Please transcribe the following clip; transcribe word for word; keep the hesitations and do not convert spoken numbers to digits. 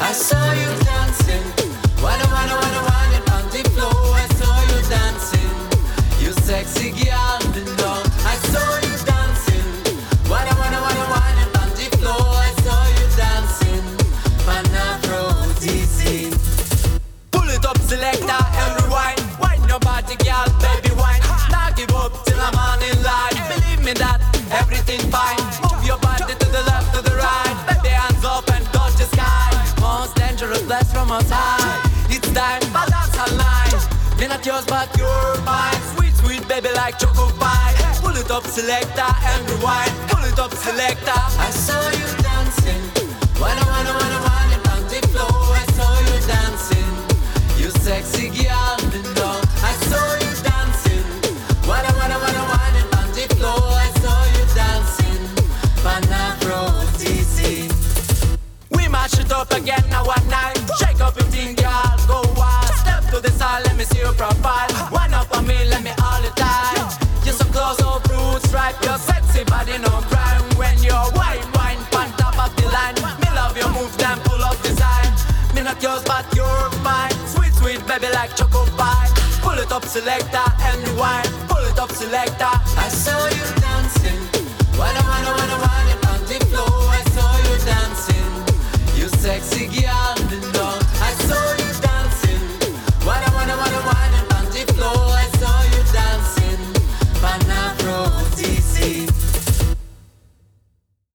I saw you dancing. Wanna, wanna, wanna, wanna on the floor. I saw you dancing. You sexy girl, you know. I saw you dancing. Wanna, wanna, wanna, wanna on the floor. I saw you dancing. Panafro-D C. Pull it up, selector, and rewind. Wind your body, girl, baby, wine. Now give up till I'm on in line. Believe me that everything fine. Move your body to the left, to the right. Baby, hands up and touch the sky. Most dangerous blast from outside. It's time, balance online. Me not yours, but you're mine. Sweet, sweet baby like choco pie. Pull it up, selector, and rewind. Pull it up, selector. I saw you dancing. Wanna, wanna, wanna, wanna on the floor. I saw you dancing. You sexy girl, you know. I saw you dancing. Wanna, wanna, wanna, wanna on the floor. I saw you dancing. Panafro-D C. We mash it up again now one night. Shake up your thing, girl, go wild. Step to the side, let me see your profile. One up on me, let me all the time. You're so close, so fruit stripe. Your sexy body, no crime. When you're wine, wine, on top of the line. Me love your move, then pull up design. Me not yours, but you're mine. Sweet, sweet baby like choco pie. Pull it up, selector, and rewind. Pull it up, selector. I saw you dancing. Wanna, wanna, wanna, wanna on the floor. I saw you dancing.